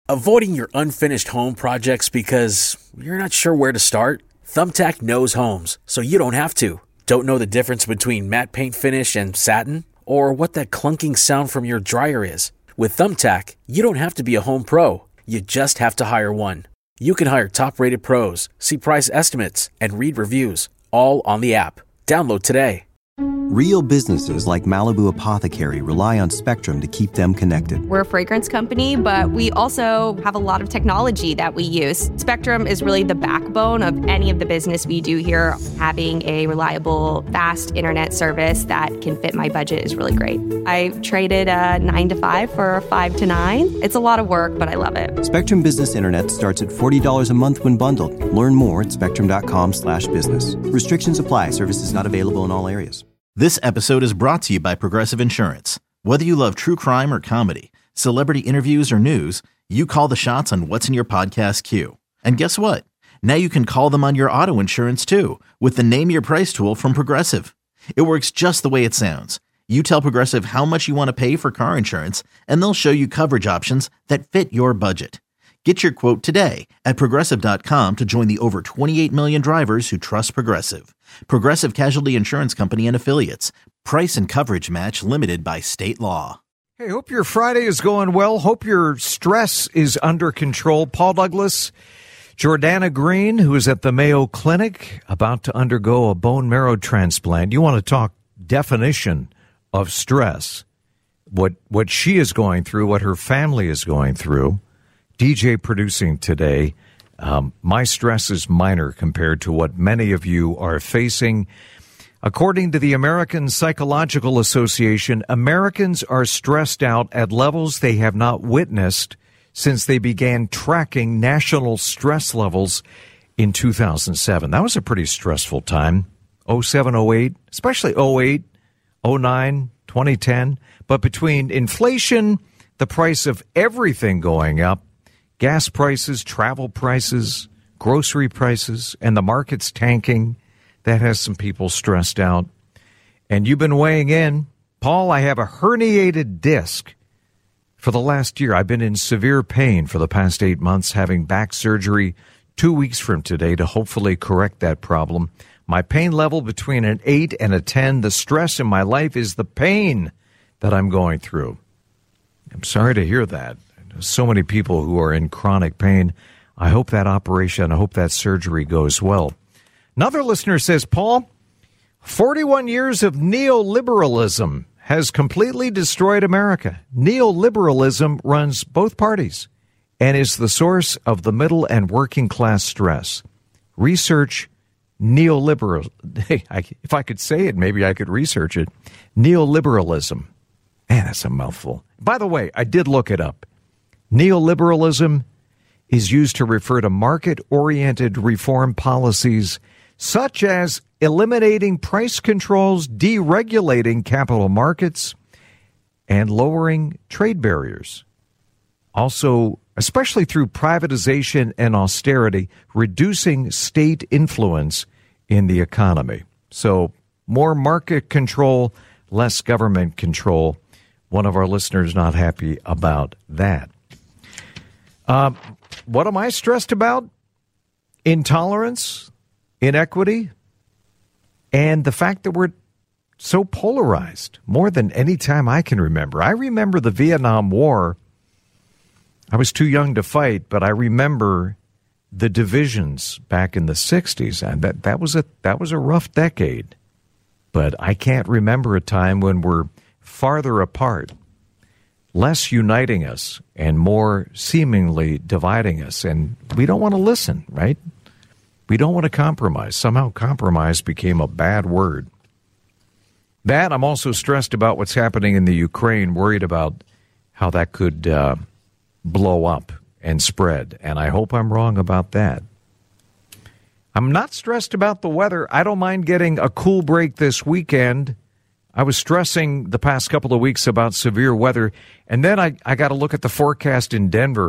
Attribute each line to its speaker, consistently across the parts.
Speaker 1: Avoiding your unfinished home projects because you're not sure where to start? Thumbtack knows homes, so you don't have to. Don't know the difference between matte paint finish and satin? Or what that clunking sound from your dryer is? With Thumbtack, you don't have to be a home pro. You just have to hire one. You can hire top-rated pros, see price estimates, and read reviews, all on the app. Download today.
Speaker 2: Real businesses like Malibu Apothecary rely on Spectrum to keep them connected.
Speaker 3: We're a fragrance company, but we also have a lot of technology that we use. Spectrum is really the backbone of any of the business we do here. Having a reliable, fast internet service that can fit my budget is really great. I traded a 9 to 5 for a 5 to 9. It's a lot of work, but I love it.
Speaker 2: Spectrum Business Internet starts at $40 a month when bundled. Learn more at spectrum.com/business. Restrictions apply. Services not available in all areas.
Speaker 4: This episode is brought to you by Progressive Insurance. Whether you love true crime or comedy, celebrity interviews or news, you call the shots on what's in your podcast queue. And guess what? Now you can call them on your auto insurance too with the Name Your Price tool from Progressive. It works just the way it sounds. You tell Progressive how much you want to pay for car insurance, and they'll show you coverage options that fit your budget. Get your quote today at Progressive.com to join the over 28 million drivers who trust Progressive. Progressive Casualty Insurance Company and Affiliates. Price and coverage match limited by state law.
Speaker 5: Hey, hope your Friday is going well. Hope your stress is under control. Paul Douglas, Jordana Green, who is at the Mayo Clinic, about to undergo a bone marrow transplant. You want to talk definition of stress, what she is going through, what her family is going through. DJ producing today. My stress is minor compared to what many of you are facing. According to the American Psychological Association, Americans are stressed out at levels they have not witnessed since they began tracking national stress levels in 2007. That was a pretty stressful time. 07, 08, especially 08, 09, 2010. But between inflation, the price of everything going up, gas prices, travel prices, grocery prices, and the market's tanking, that has some people stressed out. And you've been weighing in. Paul, I have a herniated disc. For the last year, I've been in severe pain for the past 8 months, having back surgery 2 weeks from today to hopefully correct that problem. My pain level between an 8 and a 10. The stress in my life is the pain that I'm going through. I'm sorry to hear that. So many people who are in chronic pain. I hope that operation, I hope that surgery goes well. Another listener says, Paul, 41 years of neoliberalism has completely destroyed America. Neoliberalism runs both parties and is the source of the middle and working class stress. Research neoliberal. If I could say it, maybe I could research it. Neoliberalism. Man, that's a mouthful. By the way, I did look it up. Neoliberalism is used to refer to market-oriented reform policies such as eliminating price controls, deregulating capital markets, and lowering trade barriers. Also, especially through privatization and austerity, reducing state influence in the economy. So, more market control, less government control. One of our listeners not happy about that. What am I stressed about? Intolerance, inequity, and the fact that we're so polarized more than any time I can remember. I remember the Vietnam War. I was too young to fight, but I remember the divisions back in the 60s, and that was a rough decade. But I can't remember a time when we're farther apart, less uniting us and more seemingly dividing us. And we don't want to listen, right? We don't want to compromise. Somehow compromise became a bad word. That, I'm also stressed about what's happening in the Ukraine, worried about how that could blow up and spread. And I hope I'm wrong about that. I'm not stressed about the weather. I don't mind getting a cool break this weekend. I was stressing the past couple of weeks about severe weather, and then I got to look at the forecast in Denver.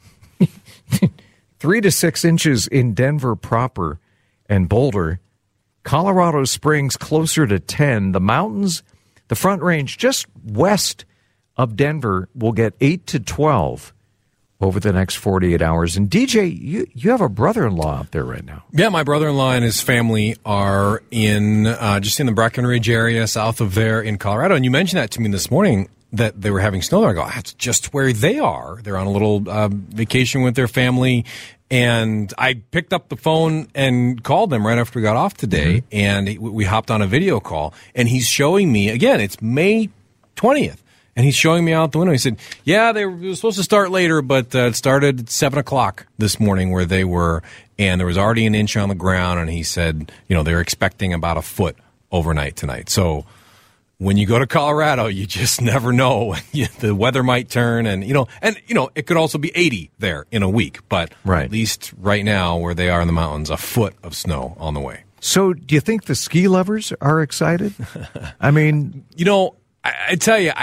Speaker 5: 3 to 6 inches in Denver proper and Boulder. Colorado Springs closer to 10. The mountains, the Front Range just west of Denver will get 8 to 12. over the next 48 hours. And DJ, you have a brother-in-law out there right now.
Speaker 6: Yeah, my brother-in-law and his family are in just in the Breckenridge area, south of there in Colorado. And you mentioned that to me this morning, that they were having snow there. I go, that's just where they are. They're on a little vacation with their family. And I picked up the phone and called them right after we got off today. And we hopped on a video call. And he's showing me, again, it's May 20th. And he's showing me out the window. He said, yeah, they were supposed to start later, but it started at 7 o'clock this morning where they were, and there was already an inch on the ground, and he said, they're expecting about a foot overnight tonight. So when you go to Colorado, you just never know. The weather might turn, and it could also be 80 there in a week. But
Speaker 5: right.
Speaker 6: At least right now where they are in the mountains, a foot of snow on the way.
Speaker 5: So do you think the ski lovers are excited? I mean...
Speaker 6: I tell you,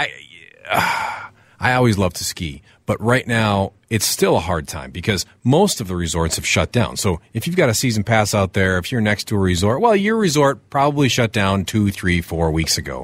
Speaker 6: I always love to ski, but right now it's still a hard time because most of the resorts have shut down. So if you've got a season pass out there, if you're next to a resort, well, your resort probably shut down 2, 3, 4 weeks ago.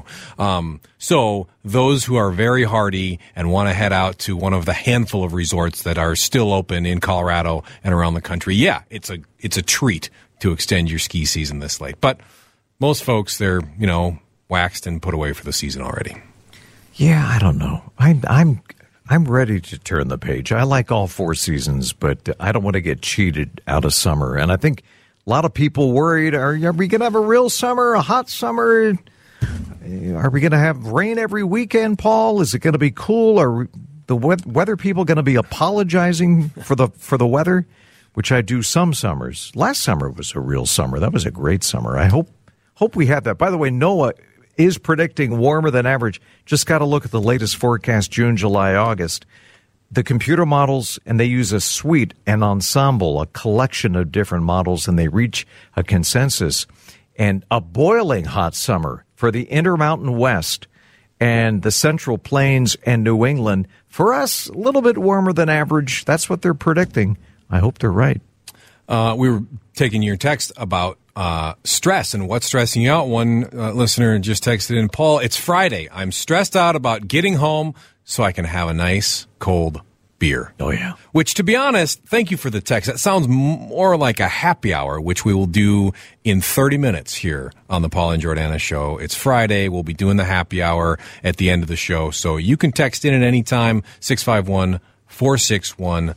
Speaker 6: So those who are very hardy and want to head out to one of the handful of resorts that are still open in Colorado and around the country, yeah, it's a treat to extend your ski season this late. But most folks, they're, waxed and put away for the season already.
Speaker 5: Yeah, I don't know. I'm ready to turn the page. I like all 4 seasons, but I don't want to get cheated out of summer. And I think a lot of people worried, are we going to have a real summer, a hot summer? Are we going to have rain every weekend, Paul? Is it going to be cool? Are the weather people going to be apologizing for the weather? Which I do some summers. Last summer was a real summer. That was a great summer. I hope we had that. By the way, NOAA is predicting warmer than average. Just got to look at the latest forecast, June, July, August. The computer models, and they use a suite, an ensemble, a collection of different models, and they reach a consensus. And a boiling hot summer for the Intermountain West and the Central Plains and New England. For us, a little bit warmer than average. That's what they're predicting. I hope they're right.
Speaker 6: We were taking your text about stress and what's stressing you out. One listener just texted in, Paul, it's Friday. I'm stressed out about getting home so I can have a nice cold beer.
Speaker 5: Oh, yeah.
Speaker 6: Which, to be honest, thank you for the text. That sounds more like a happy hour, which we will do in 30 minutes here on the Paul and Jordana Show. It's Friday. We'll be doing the happy hour at the end of the show. So you can text in at any time, 651-461-9226,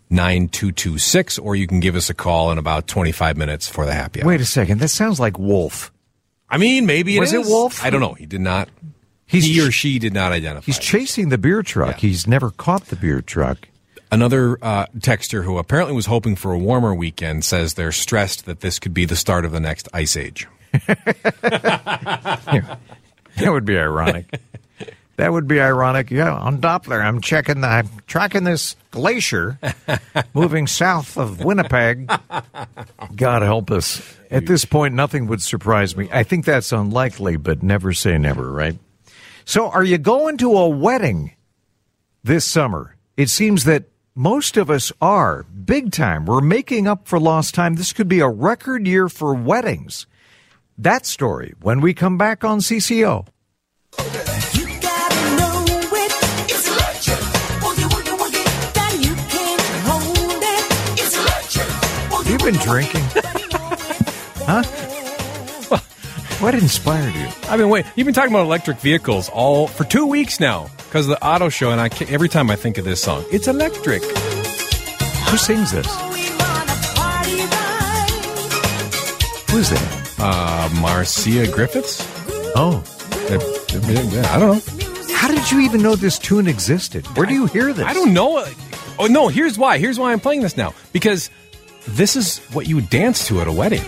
Speaker 6: or you can give us a call in about 25 minutes for the happy hour.
Speaker 5: Wait a second. That sounds like Wolf.
Speaker 6: I mean, maybe it is.
Speaker 5: Was it Wolf?
Speaker 6: I don't know. He did not. He or she did not identify.
Speaker 5: He's chasing the beer truck. Yeah. He's never caught the beer truck.
Speaker 6: Another texter who apparently was hoping for a warmer weekend says they're stressed that this could be the start of the next ice age.
Speaker 5: That would be ironic. That would be ironic. Yeah, on Doppler, I'm tracking this glacier moving south of Winnipeg. God help us. At this point, nothing would surprise me. I think that's unlikely, but never say never, right? So are you going to a wedding this summer? It seems that most of us are, big time. We're making up for lost time. This could be a record year for weddings. That story when we come back on CCO. You've been drinking? Huh? What inspired you?
Speaker 6: I've been waiting. You've been talking about electric vehicles for 2 weeks now because of the auto show, and every time I think of this song, it's electric.
Speaker 5: Who sings this? Who's that?
Speaker 6: Marcia Griffiths.
Speaker 5: Oh.
Speaker 6: I don't know.
Speaker 5: How did you even know this tune existed? Where do you hear this?
Speaker 6: I don't know. Oh, no, here's why. Here's why I'm playing this now. Because this is what you would dance to at a wedding.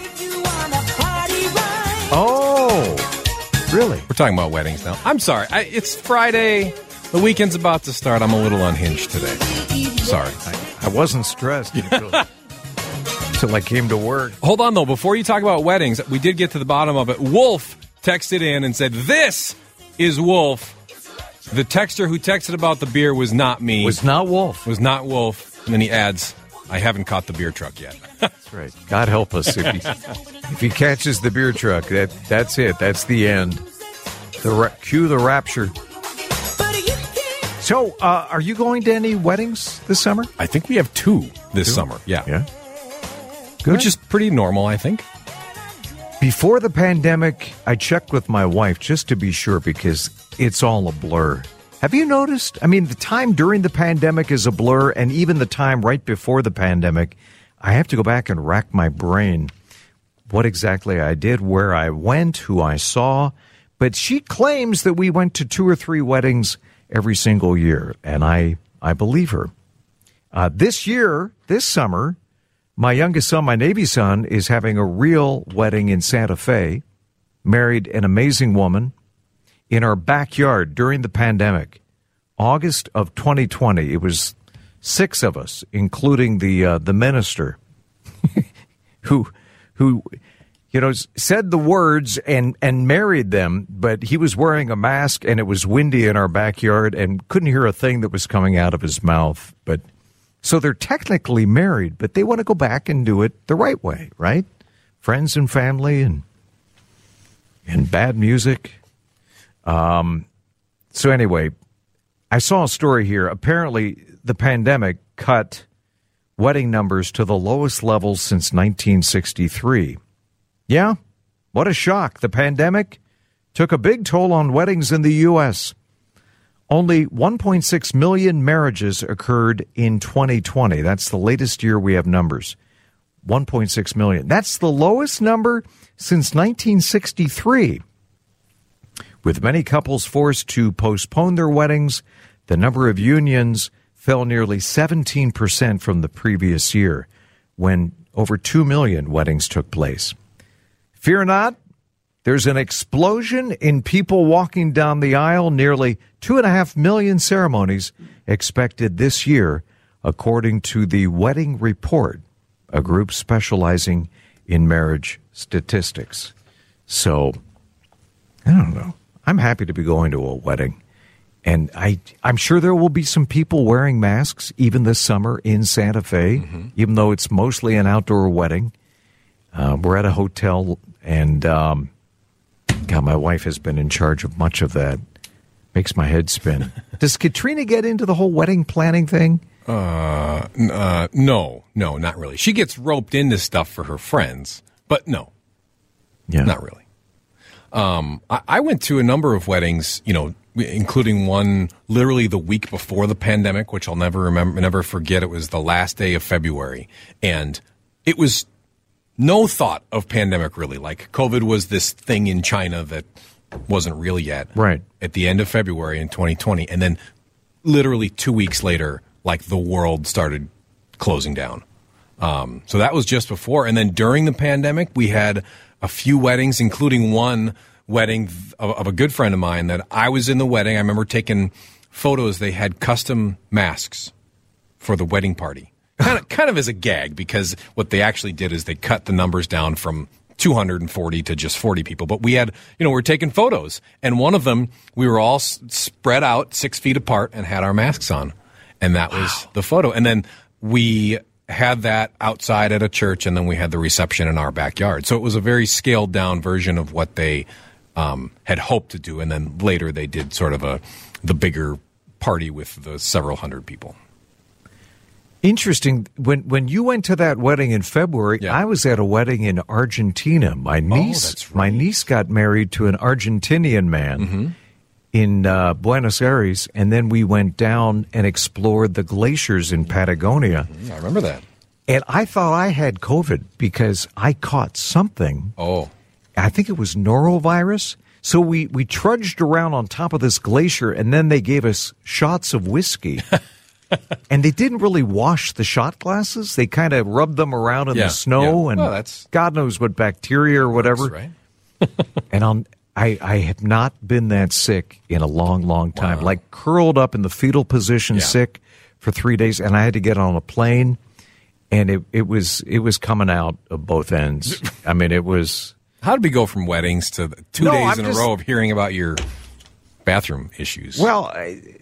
Speaker 5: Oh, really?
Speaker 6: We're talking about weddings now. I'm sorry. It's Friday. The weekend's about to start. I'm a little unhinged today. Sorry.
Speaker 5: I wasn't stressed until I came to work.
Speaker 6: Hold on, though. Before you talk about weddings, we did get to the bottom of it. Wolf texted in and said, "This is Wolf." The texter who texted about the beer was not me.
Speaker 5: Was not Wolf.
Speaker 6: Was not Wolf. And then he adds, "I haven't caught the beer truck yet."
Speaker 5: That's right. God help us if he catches the beer truck. That's it. That's the end. Cue the rapture. So, are you going to any weddings this summer?
Speaker 6: I think we have 2 this summer. Yeah.
Speaker 5: Good.
Speaker 6: Which is pretty normal, I think.
Speaker 5: Before the pandemic, I checked with my wife just to be sure because it's all a blur. Have you noticed? I mean, the time during the pandemic is a blur, and even the time right before the pandemic, I have to go back and rack my brain what exactly I did, where I went, who I saw. But she claims that we went to 2 or 3 weddings every single year, and I believe her. This year, this summer, my youngest son, my Navy son, is having a real wedding in Santa Fe, married an amazing woman in our backyard during the pandemic. August of 2020, it was 6 of us, including the minister, who said the words and married them, but he was wearing a mask and it was windy in our backyard and couldn't hear a thing that was coming out of his mouth. But so they're technically married, but they want to go back and do it the right way, right? Friends and family and bad music. So anyway, I saw a story here. Apparently, the pandemic cut wedding numbers to the lowest levels since 1963. Yeah, what a shock. The pandemic took a big toll on weddings in the U.S. Only 1.6 million marriages occurred in 2020. That's the latest year we have numbers. 1.6 million. That's the lowest number since 1963. With many couples forced to postpone their weddings, the number of unions fell nearly 17% from the previous year, when over 2 million weddings took place. Fear not, there's an explosion in people walking down the aisle. Nearly 2.5 million ceremonies expected this year, according to the Wedding Report, a group specializing in marriage statistics. So, I don't know. I'm happy to be going to a wedding. And I'm sure there will be some people wearing masks even this summer in Santa Fe, even though it's mostly an outdoor wedding. We're at a hotel, and God, my wife has been in charge of much of that. Makes my head spin. Does Katrina get into the whole wedding planning thing?
Speaker 6: No, not really. She gets roped into stuff for her friends, but no, not really. I went to a number of weddings, including one literally the week before the pandemic, which I'll never forget. It was the last day of February, and it was no thought of pandemic really. Like COVID was this thing in China that wasn't real yet.
Speaker 5: Right.
Speaker 6: At the end of February in 2020, and then literally 2 weeks later, like the world started closing down. So that was just before, and then during the pandemic, we had a few weddings, including one wedding of a good friend of mine that I was in the wedding. I remember taking photos. They had custom masks for the wedding party, kind of as a gag, because what they actually did is they cut the numbers down from 240 to just 40 people. But we had, we're taking photos, and one of them, we were all spread out 6 feet apart and had our masks on. And that was the photo. And then we had that outside at a church, and then we had the reception in our backyard. So it was a very scaled down version of what they had hoped to do. And then later they did sort of the bigger party with the several hundred people.
Speaker 5: Interesting. When you went to that wedding in February, I was at a wedding in Argentina. My niece got married to an Argentinian man in Buenos Aires, and then we went down and explored the glaciers in Patagonia.
Speaker 6: I remember that.
Speaker 5: And I thought I had COVID because I caught something.
Speaker 6: Oh.
Speaker 5: I think it was norovirus. So we trudged around on top of this glacier, and then they gave us shots of whiskey. And they didn't really wash the shot glasses. They kind of rubbed them around in the snow, and God knows what bacteria or whatever.
Speaker 6: Right.
Speaker 5: And I have not been that sick in a long, long time.
Speaker 6: Wow.
Speaker 5: Like curled up in the fetal position, sick for 3 days, and I had to get on a plane, and it was coming out of both ends. I mean, it was.
Speaker 6: How did we go from weddings to 2 days in a row of hearing about your bathroom issues?
Speaker 5: Well,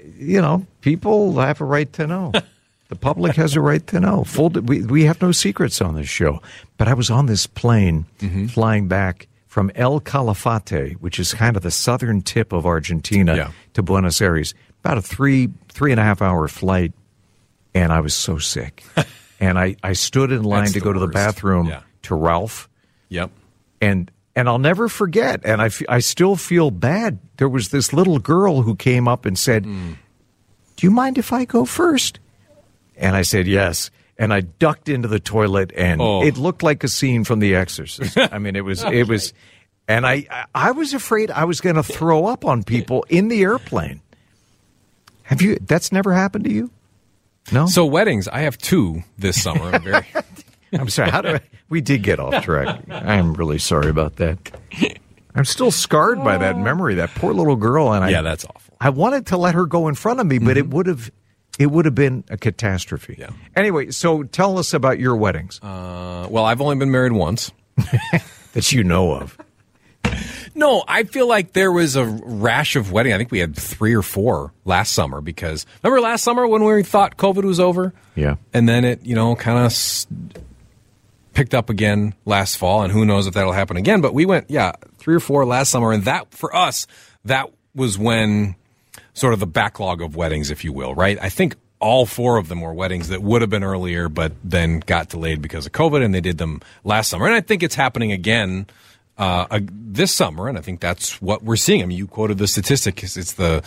Speaker 5: people have a right to know. The public has a right to know. We have no secrets on this show. But I was on this plane flying back from El Calafate, which is kind of the southern tip of Argentina, to Buenos Aires. about a 3.5 hour flight, and I was so sick. And I stood in line to go to the bathroom to Ralph.
Speaker 6: Yep.
Speaker 5: And I'll never forget, and I still feel bad. There was this little girl who came up and said, "Do you mind if I go first?" And I said, yes. And I ducked into the toilet, and it looked like a scene from The Exorcist. I mean, it was, and I was afraid I was going to throw up on people in the airplane. That's never happened to you? No?
Speaker 6: So weddings, I have 2 this summer.
Speaker 5: I'm sorry. We did get off track. I am really sorry about that. I'm still scarred by that memory, that poor little girl. And
Speaker 6: yeah, that's awful.
Speaker 5: I wanted to let her go in front of me, but it would have been a catastrophe.
Speaker 6: Yeah.
Speaker 5: Anyway, so tell us about your weddings.
Speaker 6: Well, I've only been married once.
Speaker 5: That you know of.
Speaker 6: No, I feel like there was a rash of wedding. I think we had 3 or 4 last summer because remember last summer when we thought COVID was over?
Speaker 5: Yeah.
Speaker 6: And then it, kind of picked up again last fall, and who knows if that'll happen again. But we went, 3 or 4 last summer, and that, for us, that was when sort of the backlog of weddings, if you will, right? I think all 4 of them were weddings that would have been earlier, but then got delayed because of COVID, and they did them last summer. And I think it's happening again this summer, and I think that's what we're seeing. I mean, you quoted the statistic. It's the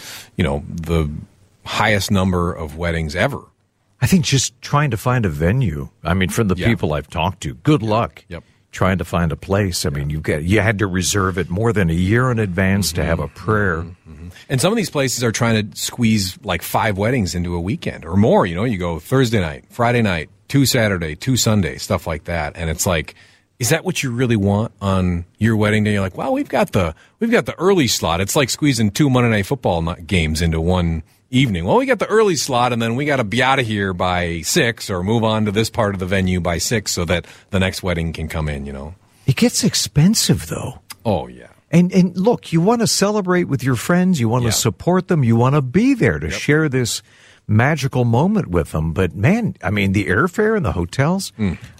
Speaker 6: highest number of weddings ever.
Speaker 5: I think just trying to find a venue. I mean, from the people I've talked to, good luck trying to find a place. I mean, you had to reserve it more than a year in advance to have a prayer.
Speaker 6: And some of these places are trying to squeeze like 5 weddings into a weekend or more. You go Thursday night, Friday night, 2 Saturday, 2 Sunday, stuff like that. And it's like, is that what you really want on your wedding day? You're like, well, we've got the early slot. It's like squeezing 2 Monday Night Football games into one evening. Well, we got the early slot, and then we got to be out of here by 6 or move on to this part of the venue by 6 so that the next wedding can come in.
Speaker 5: It gets expensive, though.
Speaker 6: Oh yeah.
Speaker 5: And look, you want to celebrate with your friends. You want to support them. You want to be there to share this magical moment with them. But man, I mean, the airfare and the hotels.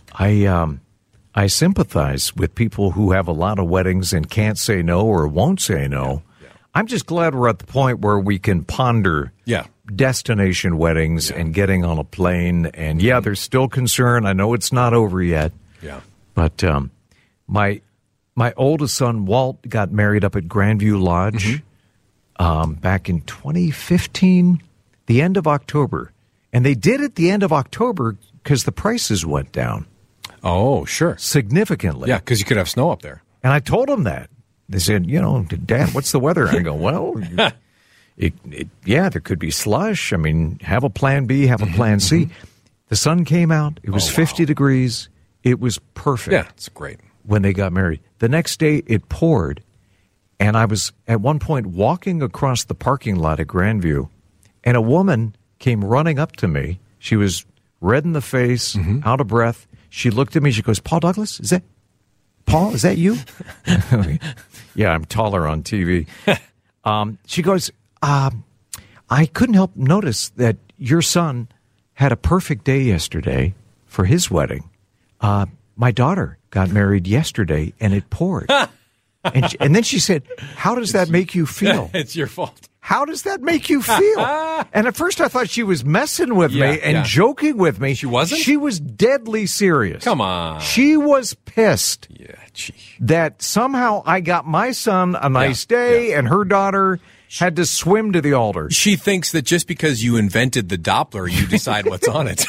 Speaker 5: I sympathize with people who have a lot of weddings and can't say no or won't say no. Yeah. I'm just glad we're at the point where we can ponder destination weddings and getting on a plane. And there's still concern. I know it's not over yet.
Speaker 6: Yeah.
Speaker 5: But my oldest son, Walt, got married up at Grandview Lodge back in 2015, the end of October. And they did it the end of October because the prices went down.
Speaker 6: Oh, sure.
Speaker 5: Significantly.
Speaker 6: Yeah, because you could have snow up there.
Speaker 5: And I told them that. They said, Dad, what's the weather? And I go, well, there could be slush. I mean, have a plan B, have a plan C. The sun came out. It was 50 degrees. It was perfect.
Speaker 6: Yeah, it's great.
Speaker 5: When they got married. The next day, it poured. And I was, at one point, walking across the parking lot at Grandview, and a woman came running up to me. She was red in the face, out of breath. She looked at me. She goes, Paul Douglas, is that you? Yeah, I'm taller on TV. She goes, I couldn't help notice that your son had a perfect day yesterday for his wedding. My daughter got married yesterday, and it poured. And then she said, how does that make you feel?
Speaker 6: It's your fault.
Speaker 5: How does that make you feel? And at first I thought she was messing with me and joking with me.
Speaker 6: She wasn't?
Speaker 5: She was deadly serious.
Speaker 6: Come on.
Speaker 5: She was pissed
Speaker 6: gee.
Speaker 5: that somehow I got my son a nice day and her daughter had to swim to the altar.
Speaker 6: She thinks that just because you invented the Doppler, you decide what's on it.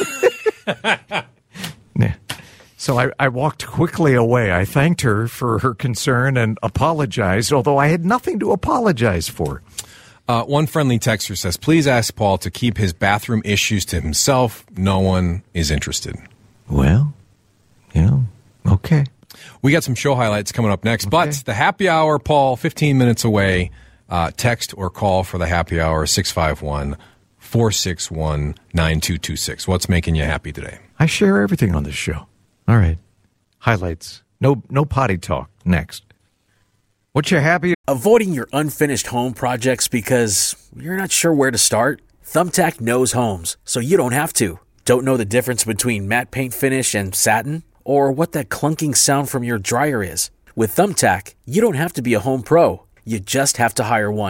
Speaker 5: So I walked quickly away. I thanked her for her concern and apologized, although I had nothing to apologize for.
Speaker 6: One friendly texter says, please ask Paul to keep his bathroom issues to himself. No one is interested.
Speaker 5: Well, okay.
Speaker 6: We got some show highlights coming up next, but the happy hour, Paul, 15 minutes away. Text or call for the happy hour, 651-461-9226. What's making you happy today?
Speaker 5: I share everything on this show. All right. Highlights. No potty talk. Next. What's your happy?
Speaker 1: Avoiding your unfinished home projects because you're not sure where to start? Thumbtack knows homes, so you don't have to. Don't know the difference between matte paint finish and satin? Or what that clunking sound from your dryer is? With Thumbtack, you don't have to be a home pro. You just have to hire one.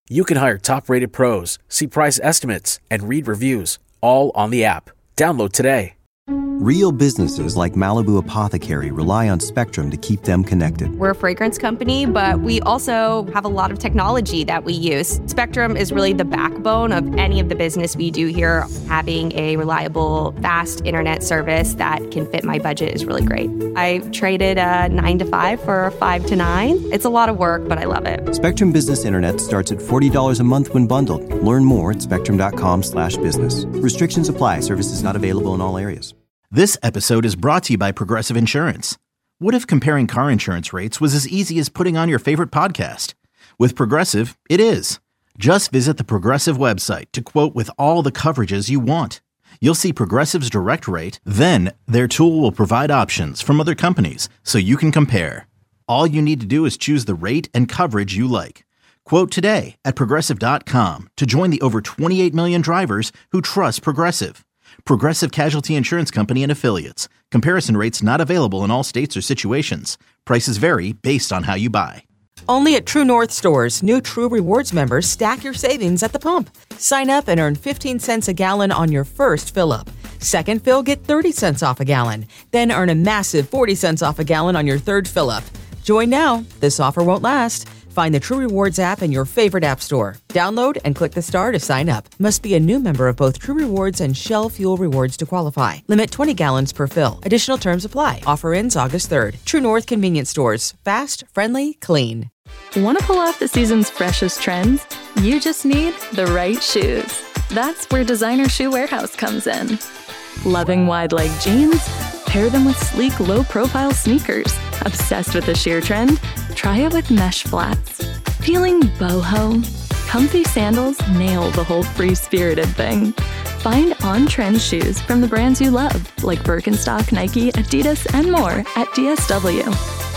Speaker 1: You can hire top-rated pros, see price estimates, and read reviews, all on the app. Download today.
Speaker 2: Real businesses like Malibu Apothecary rely on Spectrum to keep them connected.
Speaker 3: We're a fragrance company, but we also have a lot of technology that we use. Spectrum is really the backbone of any of the business we do here. Having a reliable, fast internet service that can fit my budget is really great. I traded a 9 to 5 for a 5 to 9. It's a lot of work, but I love it.
Speaker 2: Spectrum Business Internet starts at $40 a month when bundled. Learn more at spectrum.com/business. Restrictions apply. Services not available in all areas.
Speaker 4: This episode is brought to you by Progressive Insurance. What if comparing car insurance rates was as easy as putting on your favorite podcast? With Progressive, it is. Just visit the Progressive website to quote with all the coverages you want. You'll see Progressive's direct rate, then their tool will provide options from other companies so you can compare. All you need to do is choose the rate and coverage you like. Quote today at Progressive.com to join the over 28 million drivers who trust Progressive. Progressive Casualty Insurance Company and Affiliates. Comparison rates not available in all states or situations. Prices vary based on how you buy.
Speaker 7: Only at True North stores, new True Rewards members stack your savings at the pump. Sign up and earn 15 cents a gallon on your first fill-up. Second fill, get 30 cents off a gallon. Then earn a massive 40 cents off a gallon on your third fill-up. Join now. This offer won't last. Find the True Rewards app in your favorite app store. Download and click the star to sign up. Must be a new member of both True Rewards and Shell Fuel Rewards to qualify. Limit 20 gallons per fill. Additional terms apply. Offer ends August 3rd. True North Convenience Stores. Fast, friendly, clean.
Speaker 8: Want to pull off the season's freshest trends? You just need the right shoes. That's where Designer Shoe Warehouse comes in. Loving wide-leg jeans? Pair them with sleek, low-profile sneakers. Obsessed with the sheer trend? Try it with mesh flats. Feeling boho? Comfy sandals nail the whole free-spirited thing. Find on-trend shoes from the brands you love, like Birkenstock, Nike, Adidas, and more at DSW.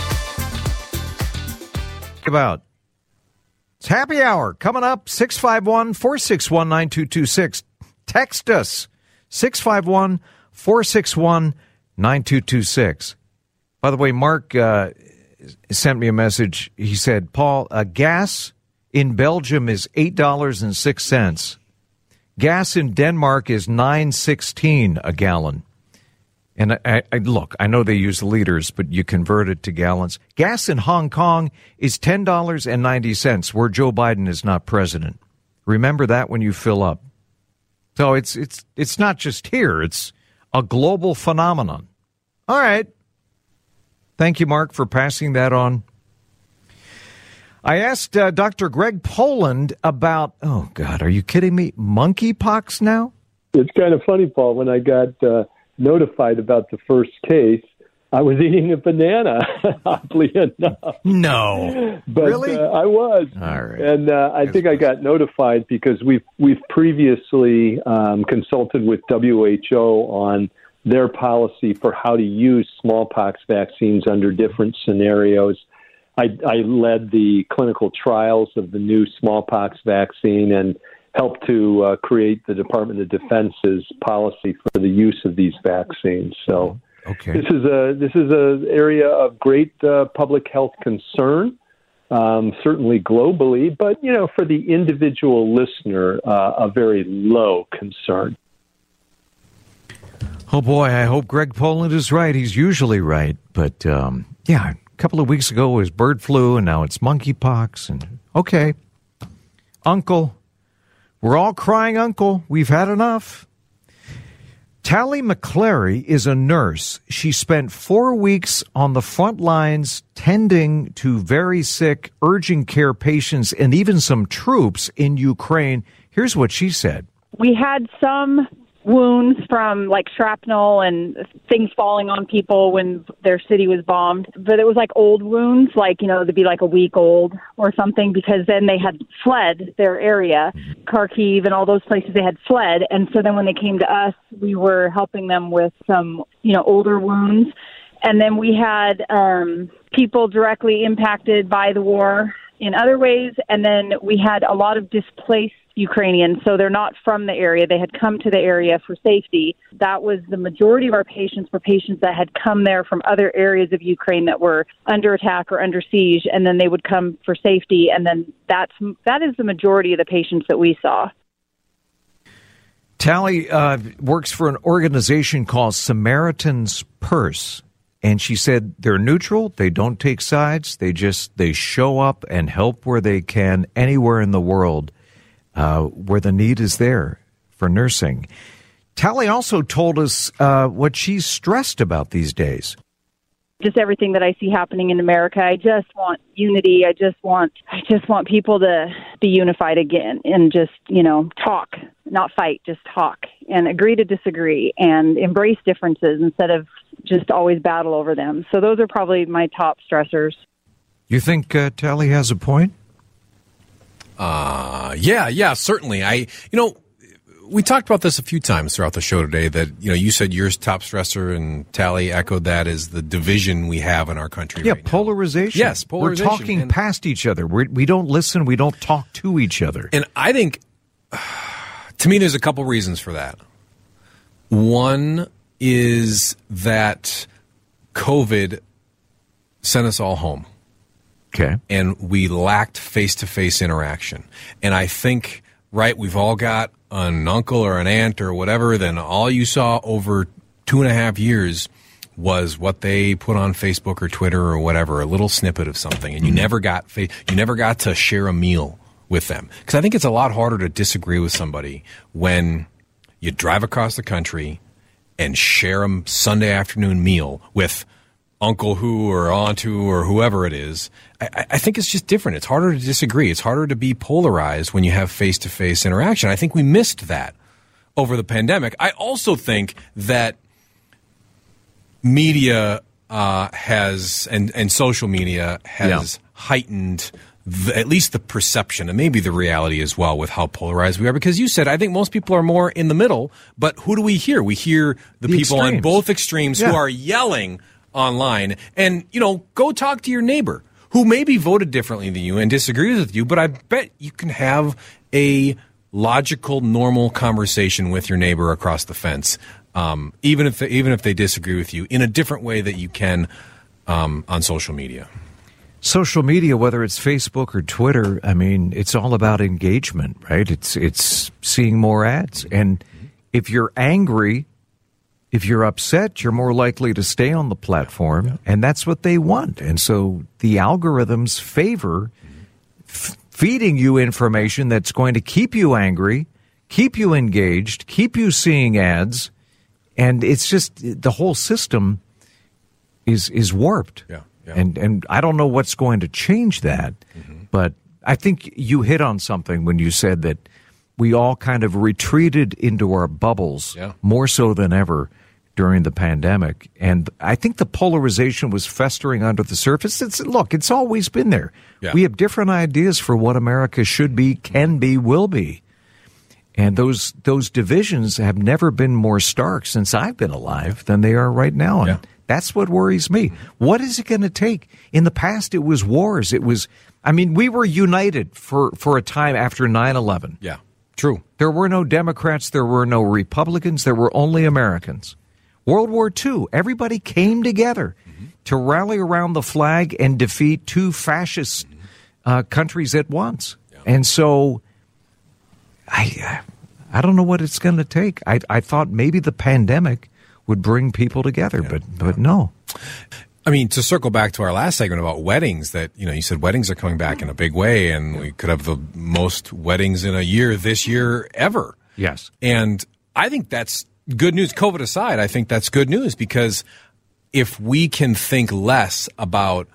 Speaker 5: About it's happy hour coming up. 651-461-9226. Text us 651-461-9226. By the way, Mark sent me a message. He said, Paul, gas in Belgium is $8.06. Gas in Denmark is $9.16 a gallon. And I look, I know they use liters, but you convert it to gallons. Gas in Hong Kong is $10.90, where Joe Biden is not president. Remember that when you fill up. So it's not just here. It's a global phenomenon. All right. Thank you, Mark, for passing that on. I asked Dr. Greg Poland about, oh, God, are you kidding me? Monkeypox now?
Speaker 9: It's kind of funny, Paul. When I got notified about the first case, I was eating a banana, oddly enough.
Speaker 5: No.
Speaker 9: But,
Speaker 5: really?
Speaker 9: I was.
Speaker 5: All right.
Speaker 9: And I think I got notified because we've previously consulted with WHO on their policy for how to use smallpox vaccines under different scenarios. I led the clinical trials of the new smallpox vaccine and helped to create the Department of Defense's policy for the use of these vaccines. So
Speaker 5: okay.
Speaker 9: This is a area of great public health concern, certainly globally, but for the individual listener, a very low concern.
Speaker 5: Oh, boy, I hope Greg Poland is right. He's usually right. But, yeah, a couple of weeks ago it was bird flu, and now it's monkeypox. And okay, Uncle, we're all crying uncle. We've had enough. Tally McClary is a nurse. She spent 4 weeks on the front lines tending to very sick, urgent care patients and even some troops in Ukraine. Here's what she said.
Speaker 10: We had some wounds from like shrapnel and things falling on people when their city was bombed. But it was like old wounds, like, they'd be like a week old or something, because then they had fled their area, Kharkiv and all those places they had fled. And so then when they came to us, we were helping them with some, older wounds. And then we had people directly impacted by the war in other ways. And then we had a lot of displaced Ukrainians, so they're not from the area. They had come to the area for safety. That was the majority of our patients were patients that had come there from other areas of Ukraine that were under attack or under siege, and then they would come for safety. And then that is the majority of the patients that we saw.
Speaker 5: Tally works for an organization called Samaritan's Purse. And she said they're neutral. They don't take sides. They show up and help where they can anywhere in the world where the need is there for nursing. Tally also told us what she's stressed about these days.
Speaker 10: Just everything that I see happening in America. I just want unity. I just want people to be unified again and just, talk, not fight, just talk and agree to disagree and embrace differences instead of just always battle over them. So those are probably my top stressors. You
Speaker 5: think Tally has a point?
Speaker 6: Yeah, certainly. We talked about this a few times throughout the show today that, you said your top stressor and Tally echoed that as the division we have in our country right now.
Speaker 5: Polarization.
Speaker 6: Yes, polarization.
Speaker 5: We're talking past each other. We don't listen. We don't talk to each other.
Speaker 6: And I think, to me, there's a couple reasons for that. One is that COVID sent us all home.
Speaker 5: Okay.
Speaker 6: And we lacked face-to-face interaction. And I think, we've all got an uncle or an aunt or whatever, then all you saw over 2.5 years was what they put on Facebook or Twitter or whatever, a little snippet of something. And you never got to share a meal with them. Because I think it's a lot harder to disagree with somebody when you drive across the country and share a Sunday afternoon meal with uncle who or aunt who or whoever it is. I think it's just different. It's harder to disagree. It's harder to be polarized when you have face-to-face interaction. I think we missed that over the pandemic. I also think that media has and social media has heightened at least the perception and maybe the reality as well with how polarized we are. Because you said, I think most people are more in the middle, but who do we hear? We hear the people
Speaker 5: extremes.
Speaker 6: On both extremes who are yelling online. And, go talk to your neighbor who maybe voted differently than you and disagrees with you, but I bet you can have a logical, normal conversation with your neighbor across the fence, even if they disagree with you in a different way that you can on social media.
Speaker 5: Social media, whether it's Facebook or Twitter, it's all about engagement, right? It's seeing more ads. And if you're angry, if you're upset, you're more likely to stay on the platform, and that's what they want. And so the algorithms favor feeding you information that's going to keep you angry, keep you engaged, keep you seeing ads, and it's just the whole system is warped.
Speaker 6: Yeah.
Speaker 5: And I don't know what's going to change that, but I think you hit on something when you said that we all kind of retreated into our bubbles more so than ever during the pandemic. And I think the polarization was festering under the surface. It's always been there. Yeah. We have different ideas for what America should be, can be, will be. And those divisions have never been more stark since I've been alive than they are right now. And that's what worries me. What is it going to take? In the past, it was wars. We were united for a time after 9/11.
Speaker 6: Yeah, true.
Speaker 5: There were no Democrats. There were no Republicans. There were only Americans. World War II, everybody came together to rally around the flag and defeat two fascist countries at once. Yeah. And so I don't know what it's going to take. I thought maybe the pandemic would bring people together, but no.
Speaker 6: To circle back to our last segment about weddings, that, you said weddings are coming back in a big way, and we could have the most weddings in a year this year ever.
Speaker 5: Yes.
Speaker 6: And I think that's good news. COVID aside, I think that's good news, because if we can think less about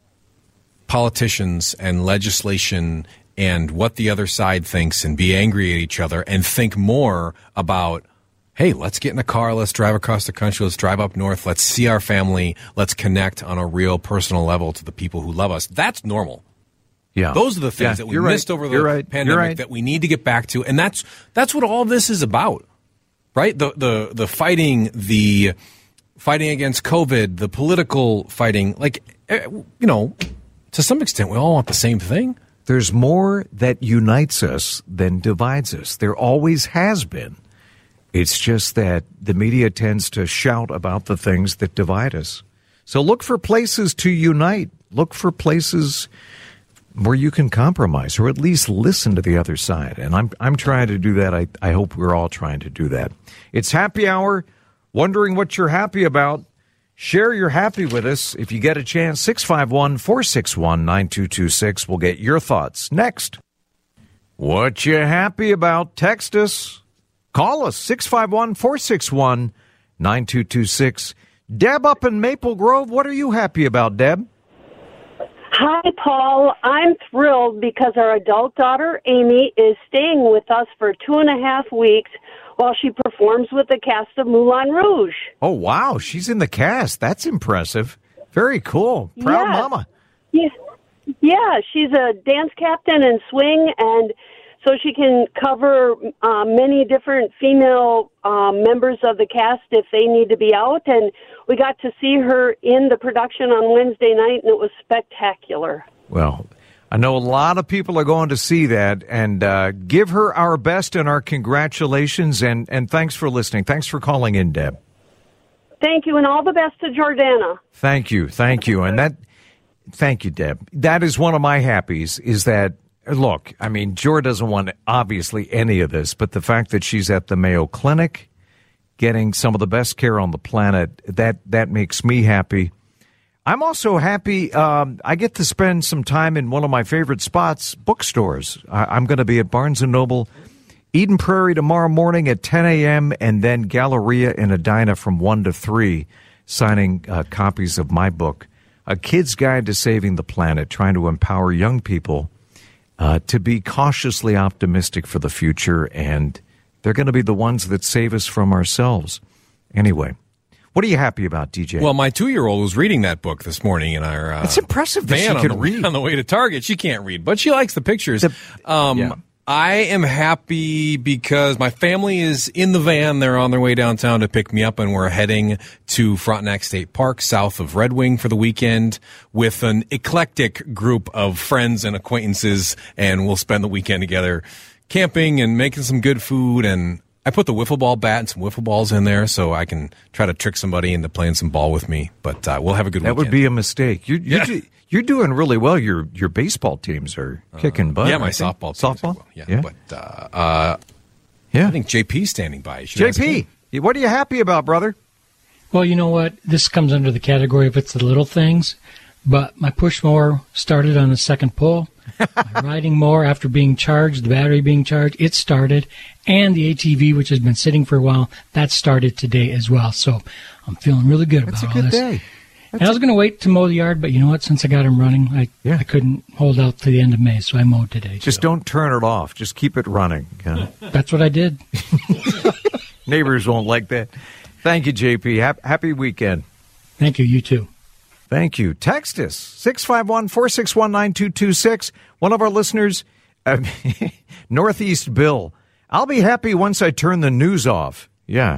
Speaker 6: politicians and legislation and what the other side thinks and be angry at each other and think more about, hey, let's get in a car, let's drive across the country, let's drive up north, let's see our family, let's connect on a real personal level to the people who love us. That's normal.
Speaker 5: Yeah.
Speaker 6: Those are the things that we missed over the pandemic that we need to get back to. And that's what all this is about, right? The fighting, the fighting against COVID, the political fighting, to some extent, we all want the same thing.
Speaker 5: There's more that unites us than divides us. There always has been. It's just that the media tends to shout about the things that divide us. So look for places to unite. Look for places where you can compromise or at least listen to the other side. And I'm trying to do that. I hope we're all trying to do that. It's Happy Hour. Wondering what you're happy about? Share your happy with us. If you get a chance, 651-461-9226. We'll get your thoughts next. What you happy about? Text us. Call us, 651-461-9226. Deb up in Maple Grove, what are you happy about, Deb?
Speaker 11: Hi, Paul. I'm thrilled because our adult daughter, Amy, is staying with us for 2.5 weeks while she performs with the cast of Moulin Rouge.
Speaker 5: Oh, wow. She's in the cast. That's impressive. Very cool. Proud mama.
Speaker 11: Yeah, she's a dance captain in swing, and so she can cover many different female members of the cast if they need to be out. And we got to see her in the production on Wednesday night, and it was spectacular.
Speaker 5: Well, I know a lot of people are going to see that, and give her our best and our congratulations, and thanks for listening. Thanks for calling in, Deb.
Speaker 11: Thank you, and all the best to Jordana.
Speaker 5: Thank you. Thank you, Deb. That is one of my happies, is that, look, I mean, Jor doesn't want, obviously, any of this, but the fact that she's at the Mayo Clinic getting some of the best care on the planet, that makes me happy. I'm also happy I get to spend some time in one of my favorite spots, bookstores. I'm going to be at Barnes & Noble, Eden Prairie tomorrow morning at 10 a.m., and then Galleria in Edina from 1 to 3, signing copies of my book, A Kid's Guide to Saving the Planet, trying to empower young people to be cautiously optimistic for the future, and they're going to be the ones that save us from ourselves. Anyway. What are you happy about, DJ?
Speaker 6: Well, my 2-year-old was reading that book this morning in our
Speaker 5: It's impressive that
Speaker 6: van
Speaker 5: she can read.
Speaker 6: on the way to Target. She can't read, but she likes the pictures. I am happy because my family is in the van. They're on their way downtown to pick me up, and we're heading to Frontenac State Park south of Red Wing for the weekend with an eclectic group of friends and acquaintances, and we'll spend the weekend together camping and making some good food. And I put the wiffle ball bat and some wiffle balls in there so I can try to trick somebody into playing some ball with me. But we'll have a good weekend.
Speaker 5: That would be a mistake. You're doing really well. Your baseball teams are kicking butt.
Speaker 6: Yeah, my softball teams.
Speaker 5: Softball?
Speaker 6: Yeah. But I think JP's standing by.
Speaker 5: JP, what are you happy about, brother?
Speaker 12: Well, you know what? This comes under the category of it's the little things. But my push mower started on the second pull. My riding mower, after being charged, the battery being charged, it started. And the ATV, which has been sitting for a while, that started today as well. So I'm feeling really good about all this.
Speaker 5: That's a good day.
Speaker 12: And I was going to wait to mow the yard, but you know what? Since I got them running, I couldn't hold out to the end of May, so I mowed today.
Speaker 5: Just don't turn it off. Just keep it running.
Speaker 12: That's what I did.
Speaker 5: Neighbors won't like that. Thank you, JP. Happy weekend.
Speaker 12: Thank you. You too.
Speaker 5: Thank you. Text us, 651-461-9226. One of our listeners, Northeast Bill. I'll be happy once I turn the news off. Yeah.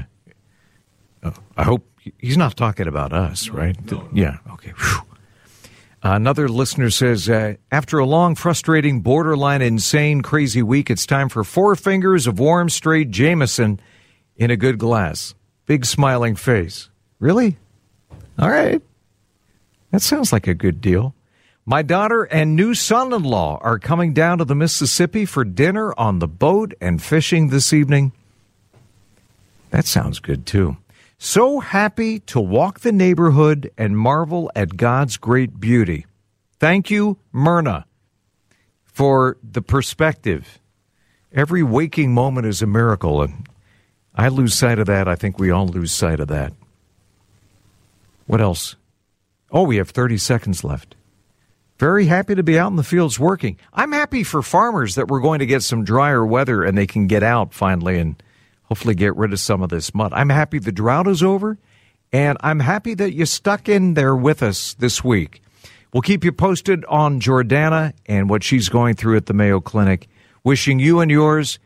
Speaker 5: I hope he's not talking about us, right? No. Yeah. Okay. Whew. Another listener says, after a long, frustrating, borderline, insane, crazy week, it's time for 4 fingers of warm, straight Jameson in a good glass. Big smiling face. Really? All right. That sounds like a good deal. My daughter and new son-in-law are coming down to the Mississippi for dinner on the boat and fishing this evening. That sounds good, too. So happy to walk the neighborhood and marvel at God's great beauty. Thank you, Myrna, for the perspective. Every waking moment is a miracle, and I lose sight of that. I think we all lose sight of that. What else? Oh, we have 30 seconds left. Very happy to be out in the fields working. I'm happy for farmers that we're going to get some drier weather and they can get out finally and hopefully get rid of some of this mud. I'm happy the drought is over, and I'm happy that you stuck in there with us this week. We'll keep you posted on Jordana and what she's going through at the Mayo Clinic. Wishing you and yours,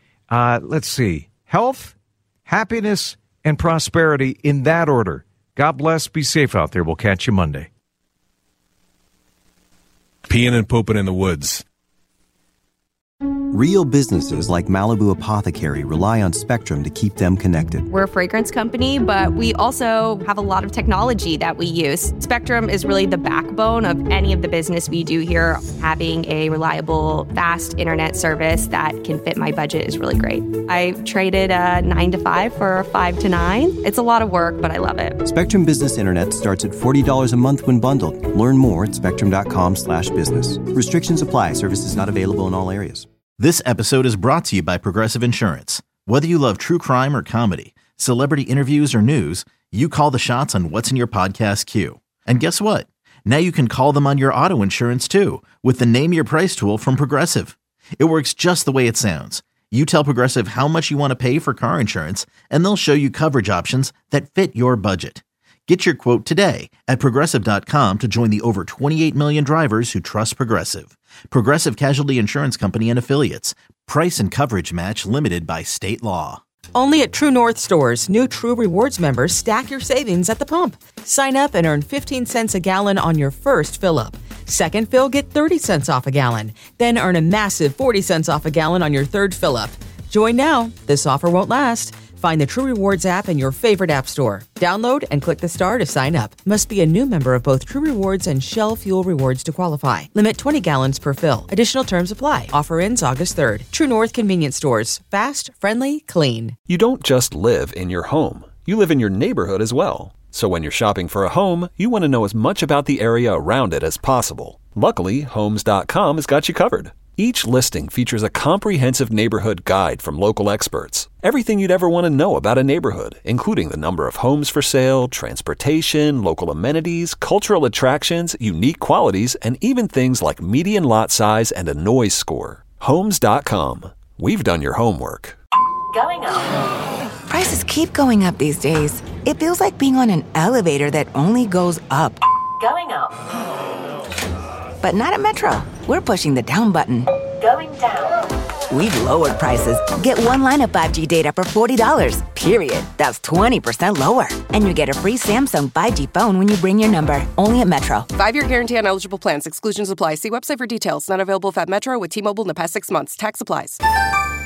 Speaker 5: health, happiness, and prosperity in that order. God bless. Be safe out there. We'll catch you Monday.
Speaker 6: Peeing and pooping in the woods.
Speaker 2: Real businesses like Malibu Apothecary rely on Spectrum to keep them connected.
Speaker 3: We're a fragrance company, but we also have a lot of technology that we use. Spectrum is really the backbone of any of the business we do here. Having a reliable, fast internet service that can fit my budget is really great. I traded a 9 to 5 for a 5 to 9. It's a lot of work, but I love it.
Speaker 2: Spectrum Business Internet starts at $40 a month when bundled. Learn more at spectrum.com/business. Restrictions apply. Services not available in all areas.
Speaker 4: This episode is brought to you by Progressive Insurance. Whether you love true crime or comedy, celebrity interviews or news, you call the shots on what's in your podcast queue. And guess what? Now you can call them on your auto insurance too with the Name Your Price tool from Progressive. It works just the way it sounds. You tell Progressive how much you want to pay for car insurance, and they'll show you coverage options that fit your budget. Get your quote today at Progressive.com to join the over 28 million drivers who trust Progressive. Progressive Casualty Insurance Company and Affiliates. Price and coverage match limited by state law.
Speaker 7: Only at True North stores, new True Rewards members stack your savings at the pump. Sign up and earn 15 cents a gallon on your first fill-up. Second fill, get 30 cents off a gallon. Then earn a massive 40 cents off a gallon on your third fill-up. Join now. This offer won't last. Find the True Rewards app in your favorite app store. Download and click the star to sign up. Must be a new member of both True Rewards and Shell Fuel Rewards to qualify. Limit 20 gallons per fill. Additional terms apply. Offer ends August 3rd. True North Convenience Stores. Fast, friendly, clean.
Speaker 13: You don't just live in your home. You live in your neighborhood as well. So when you're shopping for a home, you want to know as much about the area around it as possible. Luckily, Homes.com has got you covered. Each listing features a comprehensive neighborhood guide from local experts. Everything you'd ever want to know about a neighborhood, including the number of homes for sale, transportation, local amenities, cultural attractions, unique qualities, and even things like median lot size and a noise score. Homes.com. We've done your homework.
Speaker 14: Going up. Prices keep going up these days. It feels like being on an elevator that only goes up. Going up. But not at Metro. We're pushing the down button. Going down. We've lowered prices. Get one line of 5G data for $40, period. That's 20% lower. And you get a free Samsung 5G phone when you bring your number. Only at Metro.
Speaker 15: 5-year guarantee on eligible plans. Exclusions apply. See website for details. Not available at Metro with T-Mobile in the past 6 months. Tax applies.